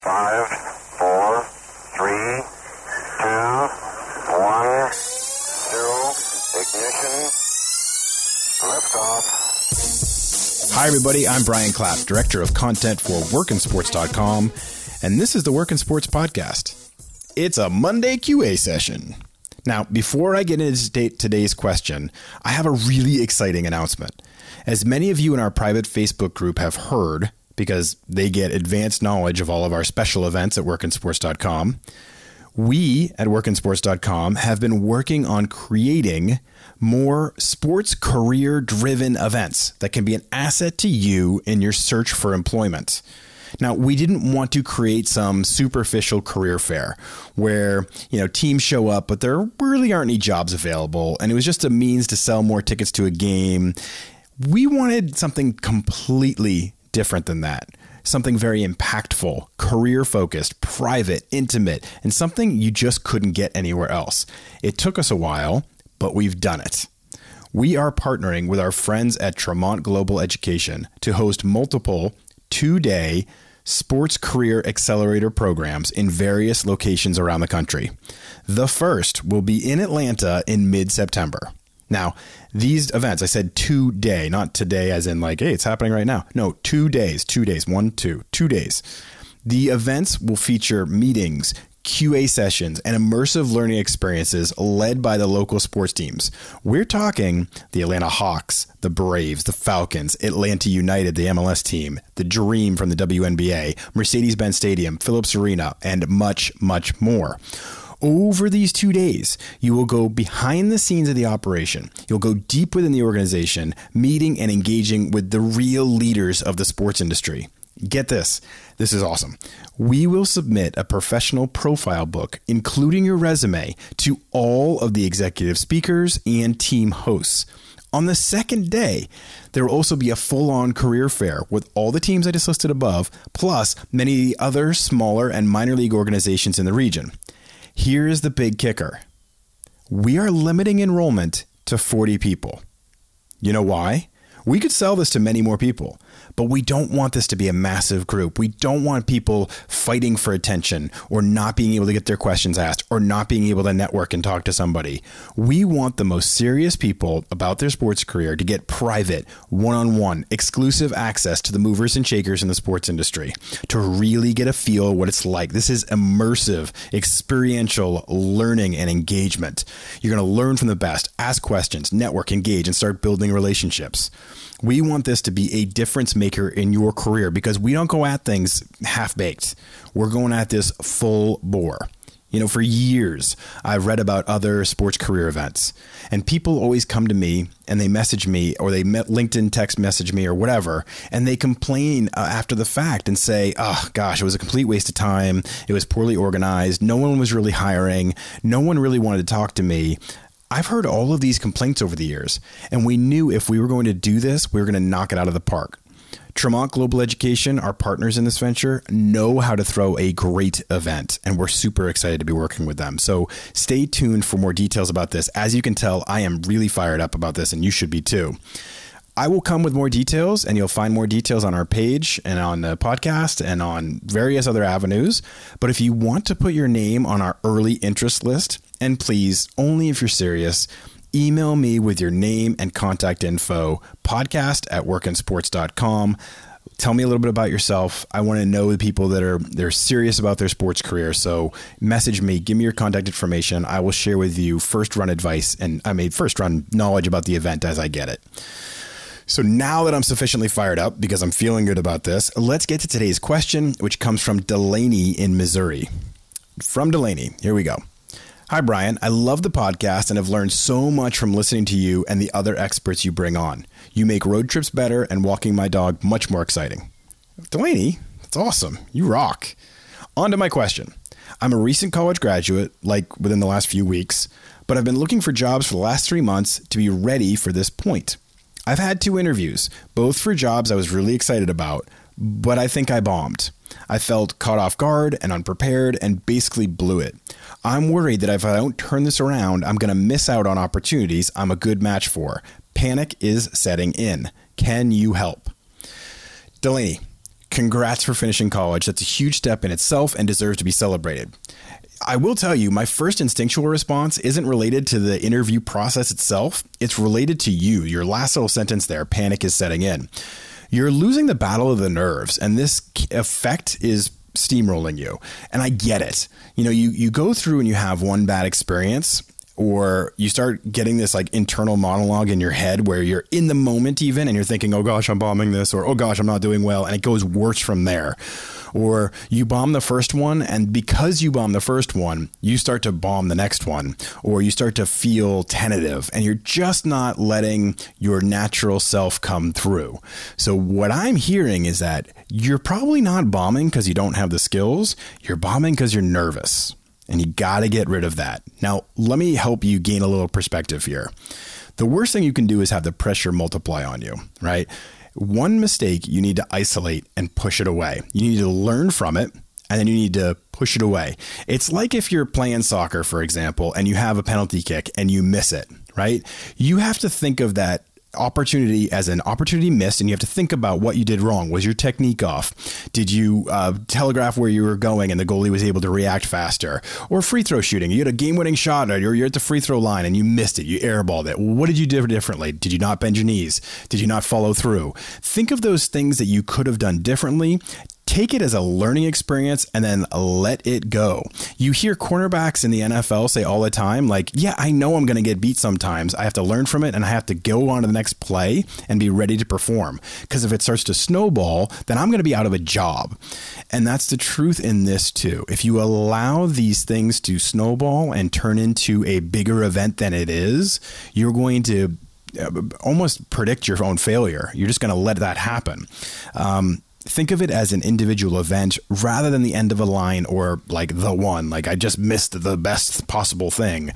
5, 4, 3, 2, 1, 0, ignition, liftoff. Hi, everybody. I'm Brian Clapp, Director of Content for WorkinSports.com, and this is the Workin' Sports Podcast. It's a Monday QA session. Now, before I get into today's question, I have a really exciting announcement. As many of you in our private Facebook group have heard, because they get advanced knowledge of all of our special events at WorkinSports.com, we at WorkinSports.com have been working on creating more sports career-driven events that can be an asset to you in your search for employment. Now, we didn't want to create some superficial career fair where, teams show up, but there really aren't any jobs available, and it was just a means to sell more tickets to a game. We wanted something completely different than that. Something very impactful, career-focused, private, intimate, and something you just couldn't get anywhere else. It took us a while, but we've done it. We are partnering with our friends at Tremont Global Education to host multiple 2-day sports career accelerator programs in various locations around the country. The first will be in Atlanta in mid-September. Now, these events, I said 2-day, not today as in like, hey, it's happening right now. No, 2 days, 2 days, 2 days. The events will feature meetings, QA sessions, and immersive learning experiences led by the local sports teams. We're talking the Atlanta Hawks, the Braves, the Falcons, Atlanta United, the MLS team, the Dream from the WNBA, Mercedes-Benz Stadium, Phillips Arena, and much, much more. Over these 2 days, you will go behind the scenes of the operation. You'll go deep within the organization, meeting and engaging with the real leaders of the sports industry. Get this. This is awesome. We will submit a professional profile book, including your resume, to all of the executive speakers and team hosts. On the second day, there will also be a full-on career fair with all the teams I just listed above, plus many other smaller and minor league organizations in the region. Here's the big kicker. We are limiting enrollment to 40 people. You know why? We could sell this to many more people, but we don't want this to be a massive group. We don't want people fighting for attention or not being able to get their questions asked or not being able to network and talk to somebody. We want the most serious people about their sports career to get private, one-on-one, exclusive access to the movers and shakers in the sports industry to really get a feel of what it's like. This is immersive, experiential learning and engagement. You're going to learn from the best, ask questions, network, engage, and start building relationships. We want this to be a difference maker in your career because we don't go at things half-baked. We're going at this full bore. For years, I've read about other sports career events, and people always come to me and they message me or they LinkedIn text message me or whatever, and they complain after the fact and say, oh, gosh, it was a complete waste of time. It was poorly organized. No one was really hiring. No one really wanted to talk to me. I've heard all of these complaints over the years, and we knew if we were going to do this, we were going to knock it out of the park. Tremont Global Education, our partners in this venture, know how to throw a great event, and we're super excited to be working with them. So stay tuned for more details about this. As you can tell, I am really fired up about this, and you should be too. I will come with more details, and you'll find more details on our page and on the podcast and on various other avenues. But if you want to put your name on our early interest list, and please, only if you're serious, email me with your name and contact info, podcast@workinsports.com. Tell me a little bit about yourself. I want to know the people they're serious about their sports career. So message me, give me your contact information. I will share with you first run advice and first run knowledge about the event as I get it. So now that I'm sufficiently fired up because I'm feeling good about this, let's get to today's question, which comes from Delaney in Missouri. From Delaney, here we go. Hi, Brian. I love the podcast and have learned so much from listening to you and the other experts you bring on. You make road trips better and walking my dog much more exciting. Delaney, that's awesome. You rock. On to my question. I'm a recent college graduate, like within the last few weeks, but I've been looking for jobs for the last 3 months to be ready for this point. I've had 2 interviews, both for jobs I was really excited about, but I think I bombed. I felt caught off guard and unprepared and basically blew it. I'm worried that if I don't turn this around, I'm going to miss out on opportunities I'm a good match for. Panic is setting in. Can you help? Delaney, congrats for finishing college. That's a huge step in itself and deserves to be celebrated. I will tell you, my first instinctual response isn't related to the interview process itself. It's related to you. Your last little sentence there, panic is setting in. You're losing the battle of the nerves, and this effect is steamrolling you. And I get it. You know, you go through and you have one bad experience, or you start getting this like internal monologue in your head where you're in the moment even, and you're thinking, oh gosh, I'm bombing this, or oh gosh, I'm not doing well. And it goes worse from there. Or you bomb the first one, and because you bomb the first one, you start to bomb the next one, or you start to feel tentative, and you're just not letting your natural self come through. So what I'm hearing is that you're probably not bombing because you don't have the skills. You're bombing because you're nervous, and you got to get rid of that. Now, let me help you gain a little perspective here. The worst thing you can do is have the pressure multiply on you, right? One mistake you need to isolate and push it away. You need to learn from it, and then you need to push it away. It's like if you're playing soccer, for example, and you have a penalty kick and you miss it, right? You have to think of that opportunity as an opportunity missed, and you have to think about what you did wrong. Was your technique off? Did you telegraph where you were going and the goalie was able to react faster? Or free throw shooting, you had a game-winning shot, or you're at the free throw line and you missed it, you airballed it. What did you do differently? Did you not bend your knees? Did you not follow through? Think of those things that you could have done differently. Take it as a learning experience and then let it go. You hear cornerbacks in the NFL say all the time, like, yeah, I know I'm going to get beat sometimes. I have to learn from it, and I have to go on to the next play and be ready to perform. Because if it starts to snowball, then I'm going to be out of a job. And that's the truth in this too. If you allow these things to snowball and turn into a bigger event than it is, you're going to almost predict your own failure. You're just going to let that happen. Think of it as an individual event rather than the end of a line or like the one, like I just missed the best possible thing.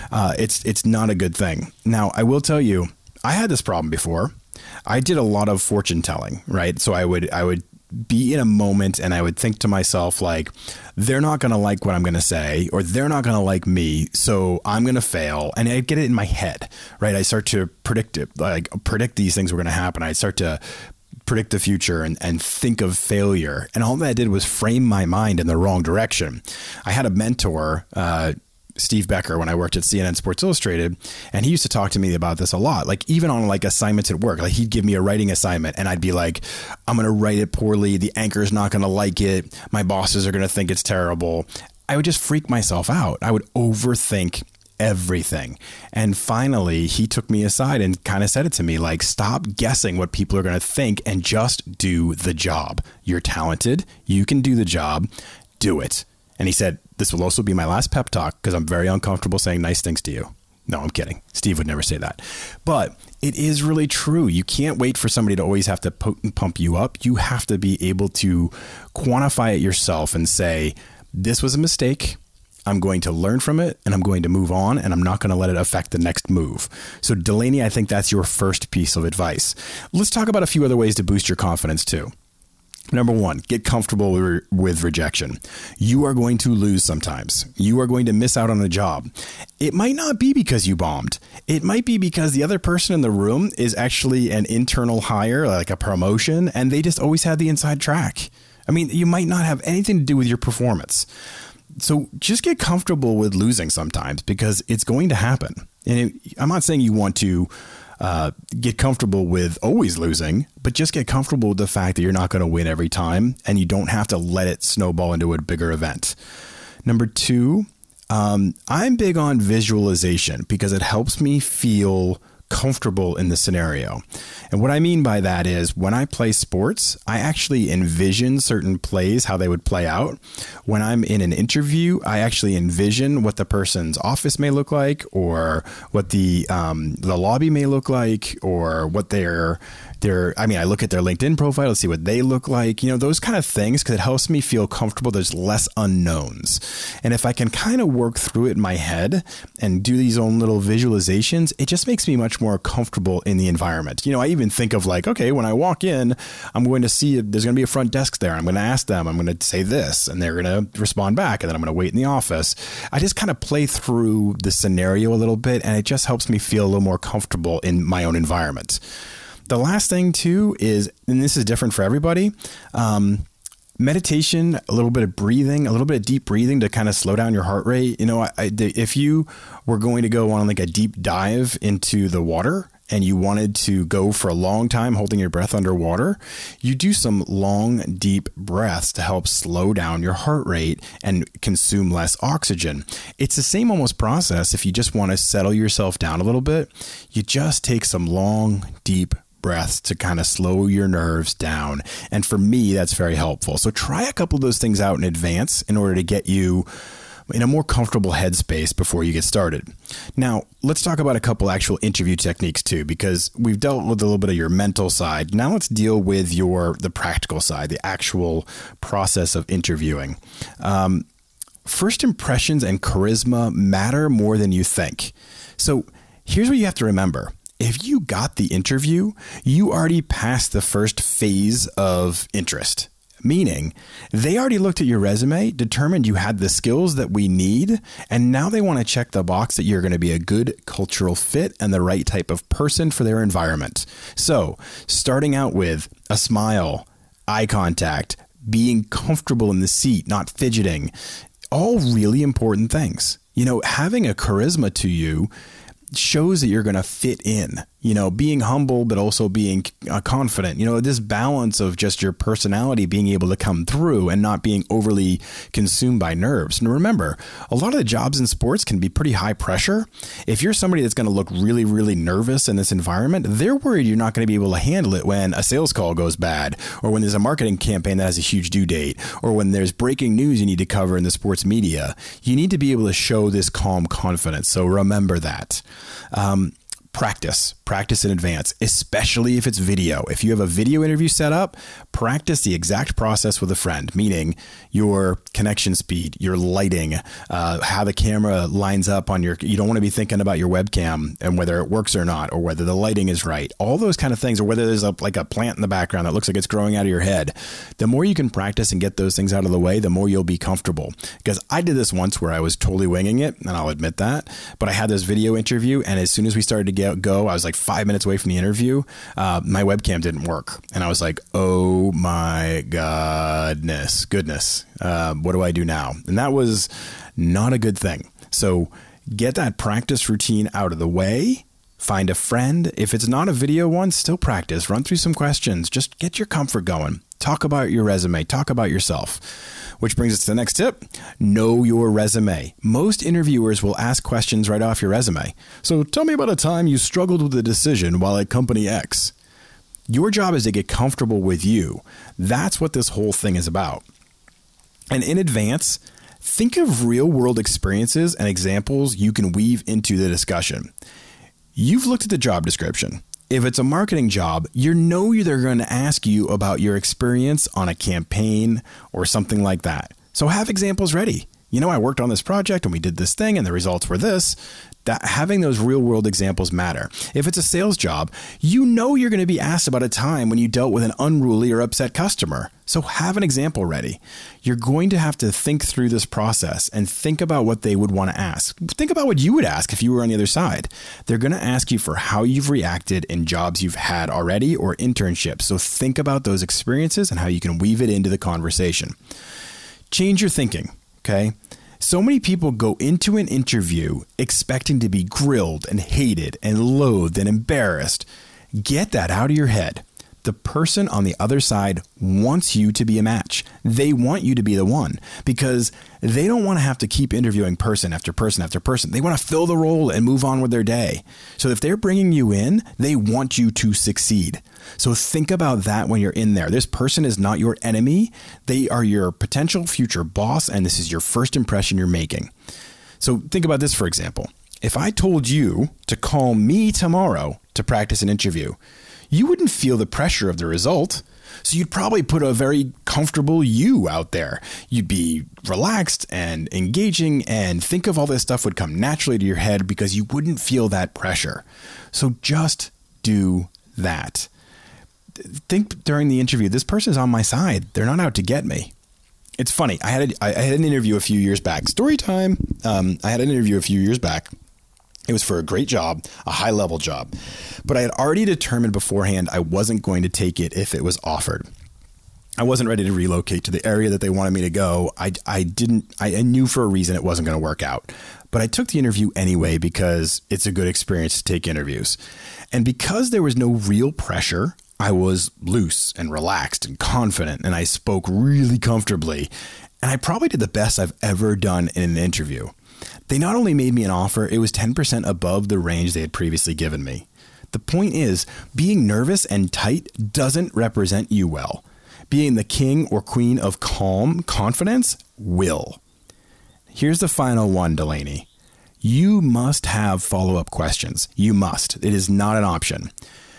It's not a good thing. Now, I will tell you, I had this problem before. I did a lot of fortune telling, right? So I would be in a moment and I would think to myself, like, they're not going to like what I'm going to say, or they're not going to like me, so I'm going to fail. And I get it in my head, right? I start to predict it, like predict these things were going to happen. I start to predict the future and think of failure. And all that did was frame my mind in the wrong direction. I had a mentor, Steve Becker, when I worked at CNN Sports Illustrated, and he used to talk to me about this a lot. Like even on like assignments at work, like he'd give me a writing assignment and I'd be like, I'm going to write it poorly. The anchor's not going to like it. My bosses are going to think it's terrible. I would just freak myself out. I would overthink everything. And finally, he took me aside and kind of said it to me, like, stop guessing what people are going to think and just do the job. You're talented. You can do the job. Do it. And he said, this will also be my last pep talk because I'm very uncomfortable saying nice things to you. No, I'm kidding. Steve would never say that. But it is really true. You can't wait for somebody to always have to pump you up. You have to be able to quantify it yourself and say, this was a mistake. I'm going to learn from it and I'm going to move on, and I'm not going to let it affect the next move. So Delaney, I think that's your first piece of advice. Let's talk about a few other ways to boost your confidence too. Number one, get comfortable with rejection. You are going to lose sometimes. You are going to miss out on a job. It might not be because you bombed. It might be because the other person in the room is actually an internal hire, like a promotion, and they just always had the inside track. I mean, you might not have anything to do with your performance. So just get comfortable with losing sometimes because it's going to happen. And I'm not saying you want to get comfortable with always losing, but just get comfortable with the fact that you're not going to win every time and you don't have to let it snowball into a bigger event. Number two, I'm big on visualization because it helps me feel comfortable in the scenario. And what I mean by that is when I play sports, I actually envision certain plays, how they would play out. When I'm in an interview, I actually envision what the person's office may look like, or what the lobby may look like, or what I look at their LinkedIn profile to see what they look like, those kind of things, because it helps me feel comfortable. There's less unknowns. And if I can kind of work through it in my head and do these own little visualizations, it just makes me much more comfortable in the environment. I even think of like, okay, when I walk in, I'm going to see there's going to be a front desk there. I'm going to ask them, I'm going to say this, and they're going to respond back, and then I'm going to wait in the office. I just kind of play through the scenario a little bit, and it just helps me feel a little more comfortable in my own environment. The last thing too is, and this is different for everybody, meditation, a little bit of breathing, a little bit of deep breathing to kind of slow down your heart rate. You know, if you were going to go on like a deep dive into the water and you wanted to go for a long time holding your breath underwater, you do some long, deep breaths to help slow down your heart rate and consume less oxygen. It's the same almost process if you just want to settle yourself down a little bit. You just take some long, deep breaths to kind of slow your nerves down. And for me, that's very helpful. So try a couple of those things out in advance in order to get you in a more comfortable headspace before you get started. Now, let's talk about a couple actual interview techniques too, because we've dealt with a little bit of your mental side. Now let's deal with the practical side, the actual process of interviewing. First impressions and charisma matter more than you think. So here's what you have to remember. If you got the interview, you already passed the first phase of interest, meaning they already looked at your resume, determined you had the skills that we need, and now they want to check the box that you're going to be a good cultural fit and the right type of person for their environment. So starting out with a smile, eye contact, being comfortable in the seat, not fidgeting, all really important things. You know, having a charisma to you shows that you're going to fit in, you know, being humble, but also being confident, you know, this balance of just your personality being able to come through and not being overly consumed by nerves. And remember, a lot of the jobs in sports can be pretty high pressure. If you're somebody that's going to look really, really nervous in this environment, they're worried you're not going to be able to handle it when a sales call goes bad, or when there's a marketing campaign that has a huge due date, or when there's breaking news you need to cover in the sports media. You need to be able to show this calm confidence. So remember that. Practice in advance, especially if it's video. If you have a video interview set up, practice the exact process with a friend, meaning your connection speed, your lighting, how the camera lines up on you don't want to be thinking about your webcam and whether it works or not, or whether the lighting is right, all those kind of things, or whether there's a plant in the background that looks like it's growing out of your head. The more you can practice and get those things out of the way, the more you'll be comfortable. Because I did this once where I was totally winging it, and I'll admit that, but I had this video interview, and as soon as we started to go, I was like 5 minutes away from the interview. My webcam didn't work. And I was like, oh my goodness. What do I do now? And that was not a good thing. So get that practice routine out of the way. Find a friend. If it's not a video one, still practice. Run through some questions. Just get your comfort going. Talk about your resume. Talk about yourself. Which brings us to the next tip. Know your resume. Most interviewers will ask questions right off your resume. So tell me about a time you struggled with a decision while at company X. Your job is to get comfortable with you. That's what this whole thing is about. And in advance, think of real world experiences and examples you can weave into the discussion. You've looked at the job description. If it's a marketing job, you know they're going to ask you about your experience on a campaign or something like that. So have examples ready. You know, I worked on this project and we did this thing and the results were this. That having those real world examples matter. If it's a sales job, you know you're going to be asked about a time when you dealt with an unruly or upset customer. So have an example ready. You're going to have to think through this process and think about what they would want to ask. Think about what you would ask if you were on the other side. They're going to ask you for how you've reacted in jobs you've had already or internships. So think about those experiences and how you can weave it into the conversation. Change your thinking, okay? So many people go into an interview expecting to be grilled and hated and loathed and embarrassed. Get that out of your head. The person on the other side wants you to be a match. They want you to be the one because they don't want to have to keep interviewing person after person after person. They want to fill the role and move on with their day. So if they're bringing you in, they want you to succeed. So think about that when you're in there. This person is not your enemy. They are your potential future boss, and this is your first impression you're making. So think about this, for example. If I told you to call me tomorrow to practice an interview, you wouldn't feel the pressure of the result. So you'd probably put a very comfortable you out there. You'd be relaxed and engaging and think of all this stuff would come naturally to your head because you wouldn't feel that pressure. So just do that. Think during the interview, this person's on my side. They're not out to get me. It's funny. I had an interview a few years back. Story time. I had an interview a few years back. It was for a great job, a high level job, but I had already determined beforehand I wasn't going to take it if it was offered. I wasn't ready to relocate to the area that they wanted me to go. I knew for a reason it wasn't going to work out, but I took the interview anyway because it's a good experience to take interviews. And because there was no real pressure, I was loose and relaxed and confident, and I spoke really comfortably. And I probably did the best I've ever done in an interview. They not only made me an offer, it was 10% above the range they had previously given me. The point is, being nervous and tight doesn't represent you well. Being the king or queen of calm confidence will. Here's the final one, Delaney. You must have follow-up questions. You must. It is not an option.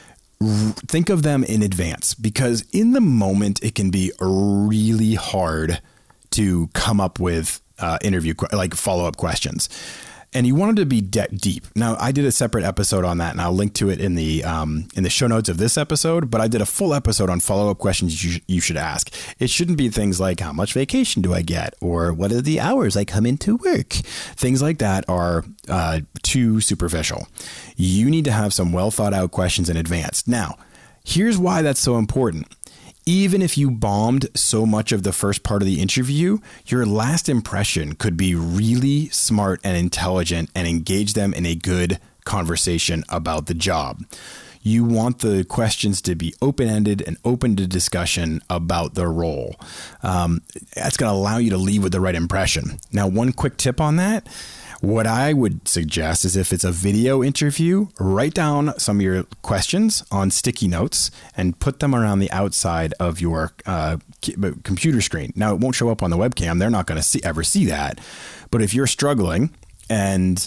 Think of them in advance, because in the moment, it can be really hard to come up with follow-up questions. And you want them to be deep. Now, I did a separate episode on that, and I'll link to it in the show notes of this episode. But I did a full episode on follow-up questions you should ask. It shouldn't be things like, how much vacation do I get? Or what are the hours I come into work? Things like that are too superficial. You need to have some well-thought-out questions in advance. Now, here's why that's so important. Even if you bombed so much of the first part of the interview, your last impression could be really smart and intelligent and engage them in a good conversation about the job. You want the questions to be open-ended and open to discussion about the role. That's going to allow you to leave with the right impression. Now, one quick tip on that. What I would suggest is if it's a video interview, write down some of your questions on sticky notes and put them around the outside of your computer screen. Now, it won't show up on the webcam. They're not going to ever see that. But if you're struggling and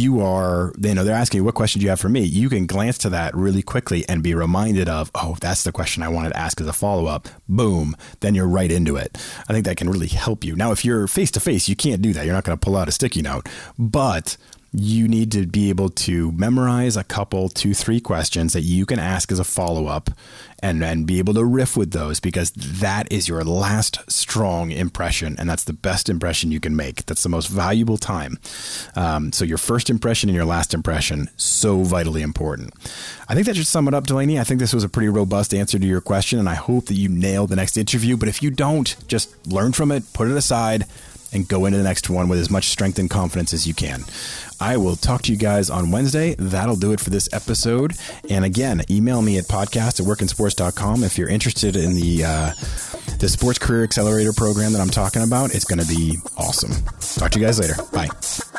they're asking you, what question do you have for me? You can glance to that really quickly and be reminded of, oh, that's the question I wanted to ask as a follow-up. Boom. Then you're right into it. I think that can really help you. Now, if you're face-to-face, you can't do that. You're not going to pull out a sticky note. But you need to be able to memorize a couple, 2-3 questions that you can ask as a follow-up and be able to riff with those, because that is your last strong impression, and that's the best impression you can make. That's the most valuable time. So your first impression and your last impression, so vitally important. I think that should sum it up, Delaney. I think this was a pretty robust answer to your question, and I hope that you nail the next interview. But if you don't, just learn from it, put it aside, and go into the next one with as much strength and confidence as you can. I will talk to you guys on Wednesday. That'll do it for this episode. And again, email me at podcast@workinsports.com if you're interested in the Sports Career Accelerator program that I'm talking about. It's going to be awesome. Talk to you guys later. Bye.